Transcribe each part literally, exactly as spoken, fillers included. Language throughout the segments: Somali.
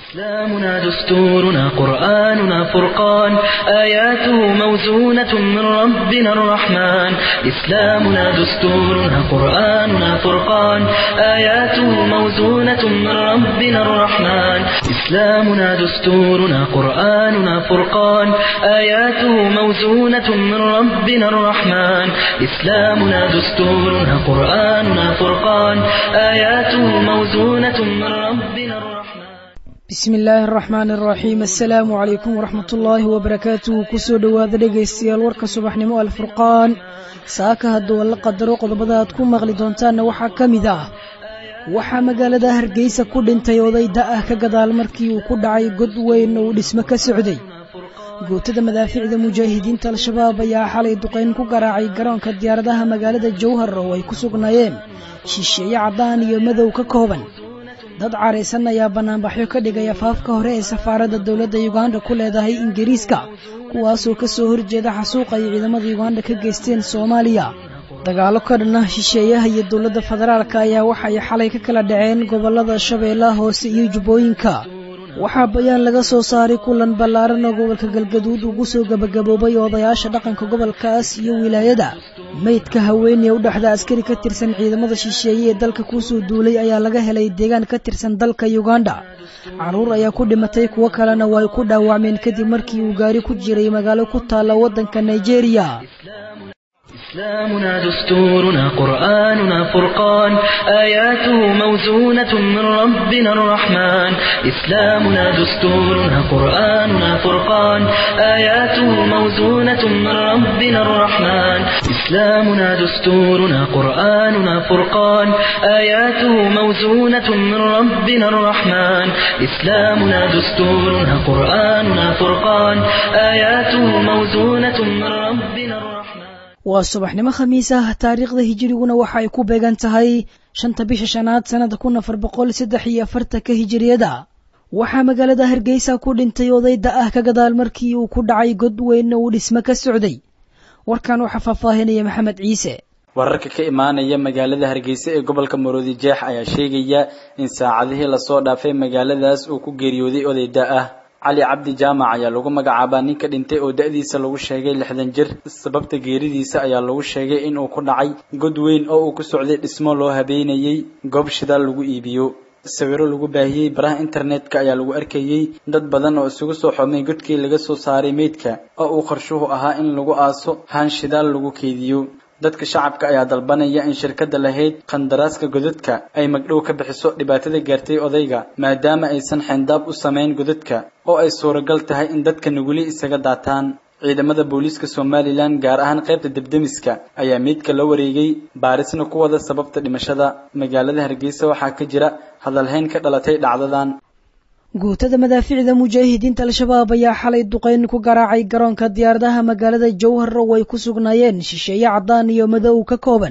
إسلامنا دستورنا قرآننا فرقان آياته موزونة من ربنا الرحمن إسلامنا دستورنا قرآننا فرقان آياته موزونة من ربنا الرحمن إسلامنا دستورنا قرآننا فرقان آياته موزونة من ربنا الرحمن إسلامنا دستورنا قرآننا فرقان آياته موزونة من ربنا الرحمن بسم الله الرحمن الرحيم السلام عليكم ورحمة الله وبركاته كسو دواad dhegeystayaal warka subaxnimo alfurqaan saaka haduu la qadaro qodobada aad ku maqli doontaan waxa kamid ah waxa magaalada Hargeysa ku dhintay oday da' ka gadaal markii uu ku dhacay god weyn oo dhismo ka socday gootada madaaficda mujaahidiinta al-shabaab ayaa xalay duqeyn ku garaacay garoonka diyaaradaha magaalada Jowhar oo ay ku sugnaayeen shisheeye cadaan iyo madow ka kooban dad careysan ayaa banaanbaxyo ka dhigay afaafka hore ee safaaradda dawladda Uganda ku leedahay Ingiriiska kuwaas oo ka soo horjeeda xasuuqa ay ciidamada Uganda ka geysteen Soomaaliya dagaalo ka dhan ah shisheeyaha iyo dawladda federaalka ayaa waxay xalay ka kala dhaceen gobolada Shabeellaha Hoose iyo Jubbooyinka waxaa bayaan laga soo saaray kulan ballaaran oo gobolka Galgaduud ugu soo gabagaboobay odayaasha dhaqanka gobolkaas iyo wilaayada meydka haweeney u dhaxda askari ka tirsan ciidamada shisheeye ee dalka ku soo duulay ayaa laga helay deegaan ka tirsan dalka Uganda caruur ayaa ku dhimatay kuwa kalena way ku dhaawacmeen kadib markii uu gaari ku jiray magaalo ku taala wadanka Nigeria إسلامنا دستورنا قرآننا فرقان آياته موزونة من ربنا الرحمن إسلامنا دستورنا قرآننا فرقان آياته موزونة من ربنا الرحمن إسلامنا دستورنا قرآننا فرقان آياته موزونة من ربنا الرحمن إسلامنا دستورنا قرآننا فرقان آياته موزونة من ربنا الرحمن waa subaxnimo khamiis ah taariikhda hijriguna waxa ay ku beegan tahay shanta bisha shanaad sanada kun afar boqol saddex iyo afartan ka hijriyada waxa magaalada Hargeysa ku dhintay oday da' ka gadaal markii uu ku dhacay god weyn oo dhismo ka socday warkan waxa faahfaahinaya Maxamed Ciise wararka ka imaanaya magaalada Hargeysa ee gobolka Maroodi Jeex ayaa sheegaya in saacadihii la soo dhaafay magaaladaas uu ku geeriyooday oday da' Ali Cabdi Jaamac ayaa lagu magacaabaa ninka dhintay oo da'diisa lagu sheegay lixdan jir sababta geeridiisa ayaa lagu sheegay in uu ku dhacay god weyn oo uu ku socday dhismo loo habeynayay goob shidaal lagu iibiyo sawiro lagu baahiyay baraha internetka ayaa lagu arkayay dad badan oo isugu soo xumay godkii laga soo saaray meydka oo uu qorshuhu ahaa in lagu aaso haan shidaal lagu keediyo dadka shacabka ayaa dalbanaya in shirkadda lahayd qandaraaska godadka ay magdhow ka bixiso dhibaatada gaartay odayga maadaama aysan xindaab u sameyn godadka oo ay suuragal tahay in dadka nuguli isaga daataan ciidamada booliiska Soomaaliland gaar ahaan qaybta dibdemiska ayaa meydka la wareegay baarisna ku wada sababta dhimashada magaalada Hargeysa waxaa ka jira hadalhayn ka dhalatay dhacdadan gootada madaaficda mujaahidiinta al-shabaab ayaa xalay duqeyn ku garaacay garoonka diyaaradaha magaalada Jowhar oo ay ku sugnaayeen shisheeye cadaan iyo madow ka kooban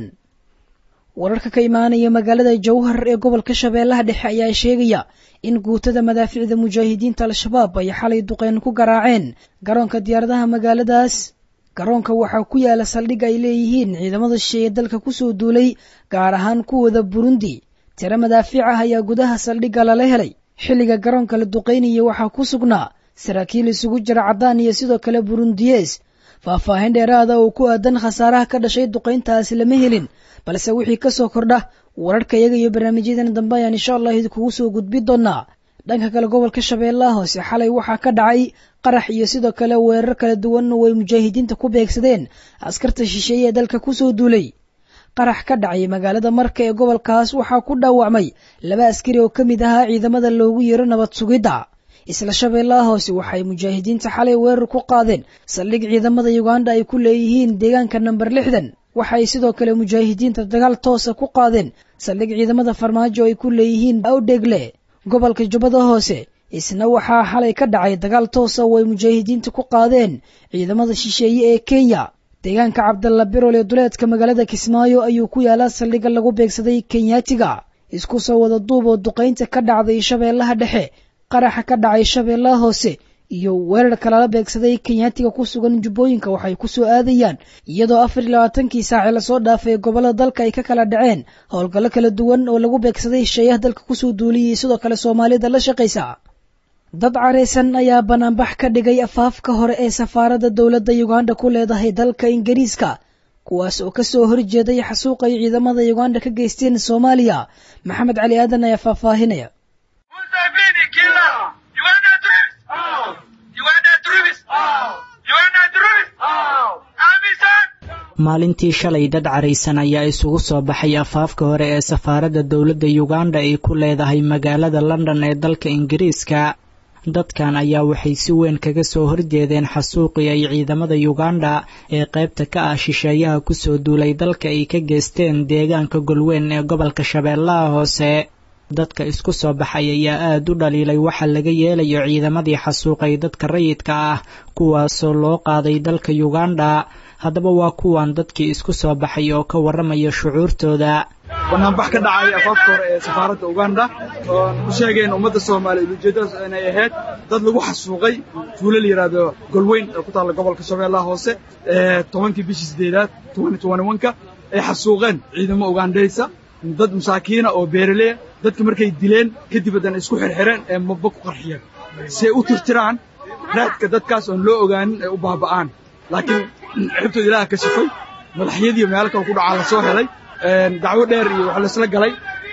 wararka ka imaanaya magaalada Jowhar ee gobolka Shabeellaha Dhexe ayaa sheegaya in gootada madaaficda mujaahidiinta al-shabaab ay xalay duqeyn ku garaaceen garoonka diyaaradaha magaaladaas garoonka waxa ku yaala saldhig ay leeyihiin ciidamada shisheeye dalka ku soo duulay gaar ahaan kuwada Burundi tira madaafic ah ayaa gudaha saldhigga la helay xilliga garoonka la duqeynayay waxa ku sugnaa saraakiil isugu jira cadaan iyo sidoo kale Burundiyees faahfaahin dheeraad ah oo ku aadan khasaaraha ka dhashay duqeyntaas lama helin balse wixii ka soo kordha wararka iyaga iyo barnaamijyadan dambe ayaan insha Allah idinku soo gudbin doonaa dhanka kale gobolka Shabeellaha Hoose xalay waxa ka dhacay qarax iyo sidoo kale weerar kala duwan oo ay mujaahidiinta ku beegsadeen askarta shisheeye dalka ku soo duulay qarax ka dhacay magaalada Marka ee gobolkaas waxa ku dhaawacmay laba askari oo kamid ah ciidamada loogu yeero nabad sugidda isla Shabeellaha Hoose waxay mujaahidiinta xalay weerar ku qaadeen saldhig ciidamada Uganda ay ku leeyihiin deegaanka number lixdan waxay sidoo kale mujaahidiinta dagaal toos ah ku qaadeen saldhig ciidamada Farmaajo ay ku leeyihiin Awdegle gobolka Jubbada Hoose isna waxa xalay ka dhacay dagaal toos ah oo ay mujaahidiinta ku qaadeen ciidamada shisheeye ee Kenya deegaanka Cabdalla Birole duleedka magaalada Kismaayo ayuu ku yaala saldhigga lagu beegsaday Kenyaatiga isku soo wada duub oo duqeynta ka dhacday Shabeellaha Dhexe qaraxa ka dhacay Shabeellaha Hoose iyo weerar kala la beegsaday Kenyaatiga ku sugan Jubbooyinka waxay ku soo aadayaan iyadoo afar iyo labaatan-kii saac la soo dhaafay gobolada dalka ay ka kala dhaceen howlgallo kala duwan oo lagu beegsaday shisheeyaha dalka ku soo duuliyay sidoo kale Soomaalida la shaqeysa dad careysan ayaa banaanbax ka dhigay afaafka hore ee safaaradda dowladda Uganda ku leedahay dalka Ingiriiska kuwaas oo ka soo horjeeday xasuuq ay ciidamada Uganda ka geysteen Soomaaliya. Maxamed Cali Aadan ayaa faahfaahinaya. maalintii shalay dad careysan ayaa isugu soo baxay afaafka hore ee safaaradda dowladda Uganda ay ku leedahay magaalada London ee dalka Ingiriiska. dadkan ayaa waxay si weyn kaga soo horjeedeen xasuuqii ay ciidamada Uganda ee qaybta ka ah shisheeyaha ku soo duulay dalka ay ka geysteen deegaanka Golweyn ee gobolka Shabeellaha Hoose. dadka isku soo baxay ayaa aad u dhaliilay waxa laga yeelayo ciidamadii xasuuqay dadka rayidka ah kuwaasoo loo qaaday dalka Uganda. haddaba waa kuwan dadkii isku soo baxay oo ka waramaya shucuurtooda. banaanbax ka dhacay afaafka hore ee safaaradda Uganda oo u sheegeen ummadda Soomaaliyeed ujeedadaas inay ahayd dad lagu xasuuqay tuulo la yiraahdo Golweyn oo ku taal gobolka Shabeellaha Hoose ee tobankii bishii sideedaad laba kun iyo toban iyo toban ay xasuuqeen ciidamo Ugandaysa dad masaakiina oo beeraley dadka markay dileen kadib haddana isku xirxireen ee mabba ku qarxiyeen si ay u tirtiraan raadka dadkaas oo loo ogaanin ay u baaba'aan. laakiin xibtooda Ilaaha ka shafay madaxyadii meel kale ku dhacay la soo helay dacwo dheer iyo wax la isla galay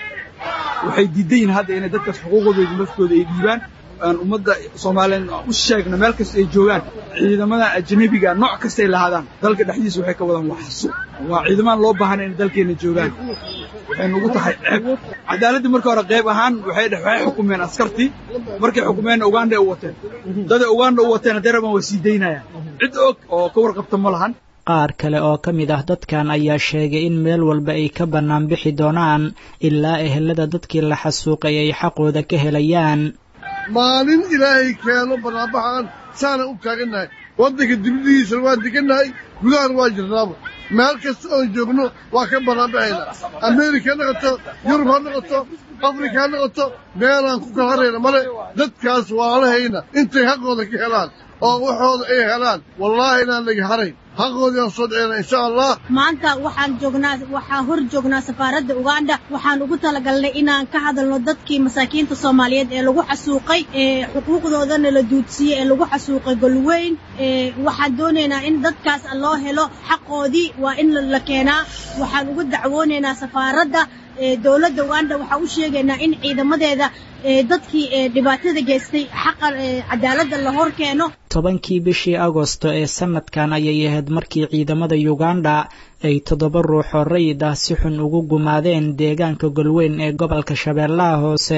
waxay diideen hadda inay dadkaas xuquuqdooda naftooda ay dhiibaan aan ummadda Soomaaliyeed u sheegna meel kasta ay joogaan ciidamada ajnabiga nooc kasta ay lahaadaan dalka dhexdiisa waxay ka wadaan waxsu waa ciidamaan loo baahan in dalkeena joogaan waxay ugu tahay ceeb. cadaaladda markii hore qayb ahaan waxay waxay xukumeen askartii markay xukumeen Uganda u wateen dad Uganda u wateen daraban way sii deynayaan cid og oo ka warqabta ma lahan. qaar kale oo ka mid ah dadkan ayaa sheegay in meel walba ay ka bannaan bixi doonaan ilaa ehelada dadkii la xasuuqay ay xaqooda ka helayaan. maalin Ilaahay keeno banaanbaxan saana u taaganahay waddanka dibadiisa waa degannahay gudaha waa jirnaaba meel kasta oo joogno waa ka banaanbaxayna Ameerika noqoto Yurub ha noqoto Afrika ha noqoto meelaan ku kala harayna male dadkaas waa lahayna intay xaqooda ka helaan oo waxooda ay helaan wallahi inaan laga haray حقودي صدعنا إن شاء الله. ما أنت وحن جوجنا وحهر جوجنا سفارة أوغندا وحن نقول لقال إن كهذا النضد كي مساكين الصوماليين اللي جو حسوقي حقوق ذودن اللي دوتسي اللي جو حسوقي قلوين وحن دوننا إن ضد كاس الله له حقودي وإن لكنا وحن نقول دعونا سفارة دولة أوغندا وحوشينا إن إذا ما ده dadkii dhibaatada geystay xaq cadaalada la hor keeno. tobankii bishii Agoosto ee sanadkan ayay ahayd markii ciidamada Uganda ay toddoba ruux oo rayid ah si xun ugu gumaadeen deegaanka Golweyn ee gobolka Shabeellaha Hoose.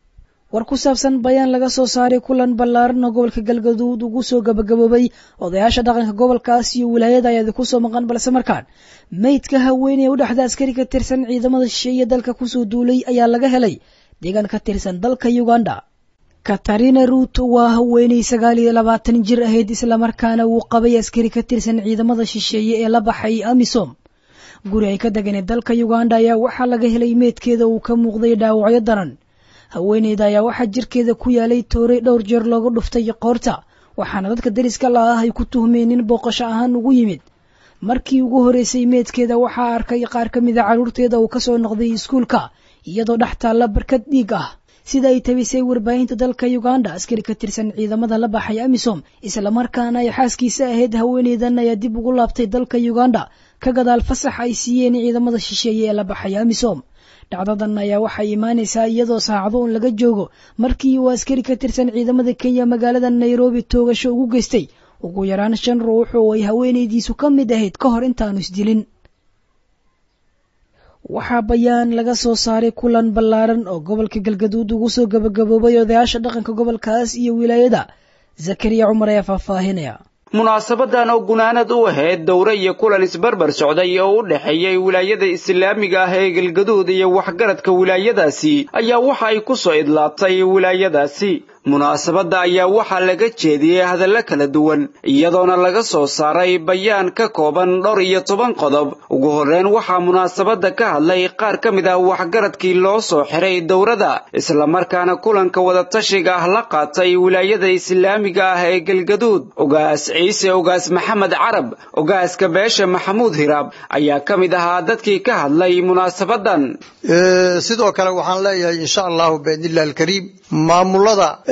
war ku saabsan bayaan laga soo saaray kulan ballaaran oo gobolka Galgaduud ugu soo gabagaboobay odayaasha dhaqanka gobolkaas iyo wilaayada ayaa ku soo maqan balse markaan meydka haweeney u dhaxda askari ka tirsan ciidamada shisheeye dalka ku soo duulay ayaa laga helay deegaan ka tirsan dalka Uganda. Katarina Ruto waa haweeney sagaal iyo labaatan jir ahayd isla markaana uu qabay askari ka tirsan ciidamada shisheeye ee la baxay AMISOM. guri ay ka degan dalka Uganda ayaa waxa laga helay meedkeeda uu ka muuqday dhaawacyo daran. haweeneyda ayaa waxa jirkeeda ku yaalay toore dhowr jeer loogu dhuftay qoorta waxaana dadka dariska la ah ay ku tuhmeen in booqasho ahaan ugu yimid. markii ugu horeysay meedkeeda waxa arkay qaar ka mid ah carruurteeda uu ka soo noqday iskuulka iyadoo dhaxtaala barkad dhiig ah sida ay tabisay warbaahinta dalka Uganda. askari ka tirsan ciidamada la baxay AMISOM isla markaana ay xaaskiisa ahayd haweeneydan ayaa dib ugu laabtay dalka Uganda ka gadaal fasax ay siiyeen ciidamada shisheeye ee la baxay AMISOM. dhacdadan ayaa waxay imaanaysaa iyadoo saacado un laga joogo markii uu askari ka tirsan ciidamada Kenya magaalada Nairobi toogasho ugu geystay ugu yaraan shan ruux oo ay haweeneydiisu ka mid ahayd ka hor intaanu isdilin. waxaa bayaan laga soo saaray kulan ballaaran oo gobolka Galgaduud ugu soo gabagaboobay odayaasha dhaqanka gobolkaas iyo wilaayada. Zakariya Cumar ayaa faahfaahinaya. munaasabadan oo gunaanad u ahayd dowra iyo kulan isbarbar socday oo u dhaxeeyay wilaayada islaamiga ah ee Galgaduud iyo waxgaradka wilaayadaasi ayaa waxa ay ku soo idlaatay wilaayadaasi. munaasabada ayaa waxa laga jeediyay hadallo kala duwan iyadoona laga soo saaray bayaan ka kooban dhowr iyo toban qodob. ugu horreyn waxaa munaasabada ka hadlay qaar ka mid ah waxgaradkii loo soo xiray dowrada isla markaana kulanka wada tashiga ah la qaatay wilaayada islaamiga ah ee Galgaduud. ogaas ciise ogaas maxamed carab ogaaska beesha maxamuud hiraab ayaa ka mid ahaa dadkii ka hadlay munaasabadan. sidoo kale waxaan leeyahay insha Allah biidnillah alkariim maamulada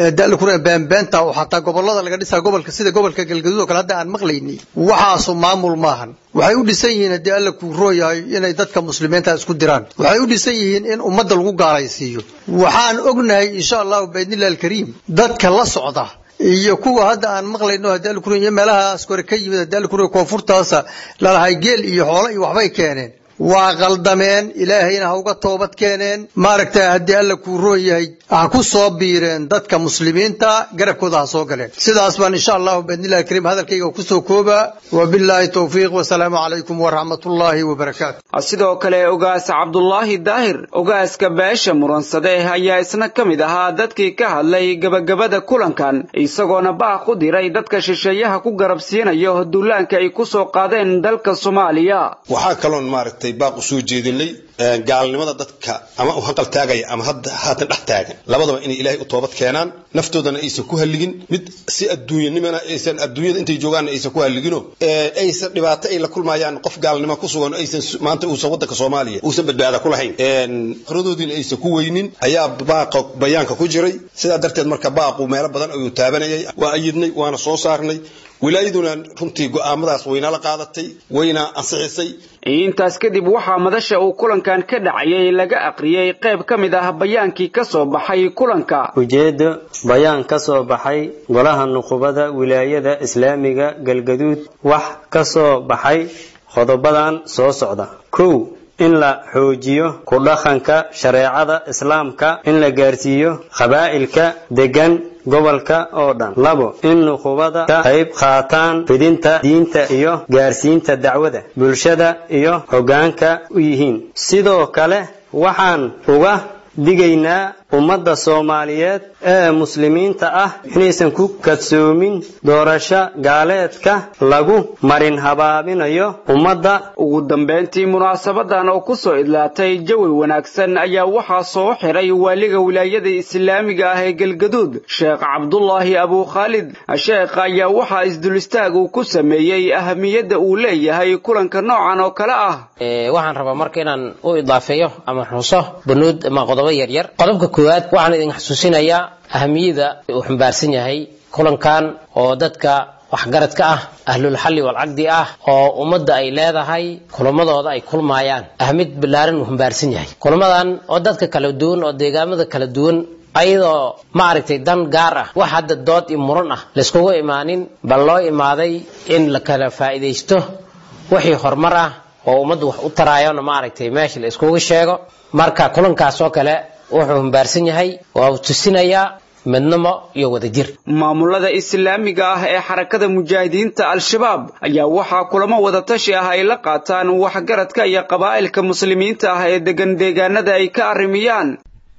dal ku been beenta oo xataa gobolada laga dhisaa gobolka sida gobolka Galgaduud oo kale hadda aan maqlaynay waxaas maamul maahan waxay u dhisan yihiin hadii alla ku rooyahay inay dadka muslimiinta isku diraan waxay u dhisan yihiin in ummadda lagu gaalaysiiyo waxaan ognahay insha Allah baydnillaahil kariim dadka la socda iyo kuwa hadda aan maqlayno hadii alla ku rooyahay meelaha askari ka yimid hadii alla ku rooyahay koonfurtaas la lahay geel iyo xoolo iyo waxbay keeneen waa qaldameen ilaahayna ha uga toobad keeneen maaragtay hadii alla ku rooyahay ha ku soo biireen dadka muslimiinta garabkooda ha soo galeen sidaas baan insha Allah baydnillaahil kariim hadalkayga ku soo kooba wabillahi tawfiiq wa salaamu alaykum wa rahmatullahi wa barakaatuh sidoo kale ogaas Cabdullaahi Daahir ogaaska beesha muransade ayaa isna kamid ahaa dadkii ka hadlay gabagabada kulankan isagoona baaq u diray dadka shisheeyaha ku garabsiinaya duulaanka ay ku soo qaadeen dalka Soomaaliya waxa kaloon maaragtay baaq u soo jeedinay gaalnimada dadka ama u hanqal taagay ama hadda haatan dhex taagan labadaba inay ilaahay u toobad keenaan naftoodana aysan ku haligin mid si adduunyanimana aysan adduunyada intay joogaan aysan ku haligino ee aysan dhibaato ay la kulmayaan qof gaalnimo ku sugan aysan maanta uu wadanka Soomaaliya uu san badbaada ku lahayn een qaradoodina aysan ku weynin ayaa baaq bayaanka ku jiray sida darteed marka baaqu meelo badan ayuu taabanayay waa ayidnay waana soo saarnay wilaayaduna runtii go'aamadaas wayna la qaadatay wayna ansixisay intaas kadib waxa madasha uu kulankan ka dhacay laga aqriyay qayb kamid ah bayaankii ka soo baxay kulanka ujeedo bayaan ka soo baxay golaha nuqubada wilaayada islaamiga Galgaduud wax ka soo baxay qodobadan soo socda kow in la xoojiyo ku dhaqanka shariicada islaamka in la gaarsiiyo qabaa'ilka degan gobolka oo dhan labo in nuqubada ka qayb qaataan fidinta diinta iyo gaarsiinta dacwada bulshada iyo hoggaanka u yihiin sidoo kale waxaan uga digaynaa ummadda Soomaaliyeed ee muslimiinta ah inaysan ku kadsoomin doorasho gaaleedka lagu marin habaabinayo ummadda ugu dambeyntii munaasabadan oo ku soo idlaatay jawi wanaagsan ayaa waxa soo xiray waaliga wilaayada islaamiga ah ee Galgaduud Sheekh Cabdullaahi Abu Khalid Sheekh ayaa waxa isdul istaag uu ku sameeyay ahamiyada uu leeyahay kulanka noocan oo kale ah ee waxaan rabaa marka inaan u idaafeeyo ama xuso bunud ma qodobo yar yar qodobka koowaad waxaan idin xasuusinayaa ahamiyada uu xambaarsan yahay kulankan oo dadka waxgaradka ah ahlul xalli wal aqdi ah oo ummadda ay leedahay kulamadooda ay kulmayaan ahmid bilaaran uu xambaarsan yahay kulamadan oo dadka kala duwan oo deegaamada kala duwan ayadoo ma aragtay dan gaar ah wax hadda dood iyo muran ah la iskugu imaanin bal loo imaaday in la kala faa'iideysto wixii horumar ah oo ummaddu wax u taraayona ma aragtay meesha la iskugu sheego marka kulankaas oo kale wuxuu xambaarsan yahay waa uu tusinayaa midnimo iyo wadajir maamulada islaamiga ah ee xarakada mujaahidiinta al-shabaab ayaa waxa kulamo wada tashi ah ay la qaataan waxgaradka iyo qabaa'ilka muslimiinta ah ee degan deegaanada ay ka arrimiyaan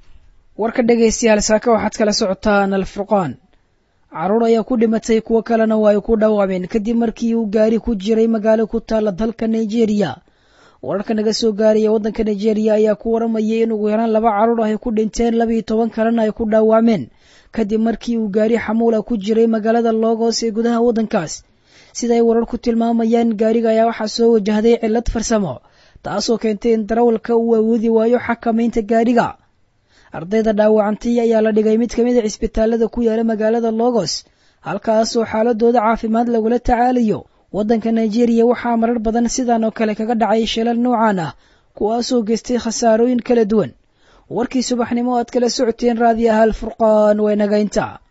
warka dhageystayaal saaka waxaad kala socotaan al-furqaan caruur ayaa ku dhimatay kuwa kalena waa ay ku dhaawaceen kadib markii uu gaari ku jiray magaalo ku taala dalka Nigeria wararka naga soo gaaraya wadanka Nigeria ayaa ku waramayay in ugu yaraan laba caruur ah ay ku dhinteen laba iyo toban kalena ay ku dhaawacmeen kadib markii uu gaari xamuula ku jiray magaalada Lagos ee gudaha wadankaas sida ay wararku tilmaamayaan gaariga ayaa waxa soo wajahday cilad farsamo taasoo keentay in darawalka uu awoodi waayo xakameynta gaariga ardayda dhaawacantay ayaa la dhigay mid kamid ah isbitaalada ku yaala magaalada Lagos halkaas oo xaaladooda caafimaad lagula tacaalayo wadanka Nigeria waxa marar badan sidan oo kale kaga dhacay shilal noocan ah kuwaas oo geystay khasaarooyin kala duwan warkii subaxnimo aad kala socoteen raadiyaha al-furqaan way naga inta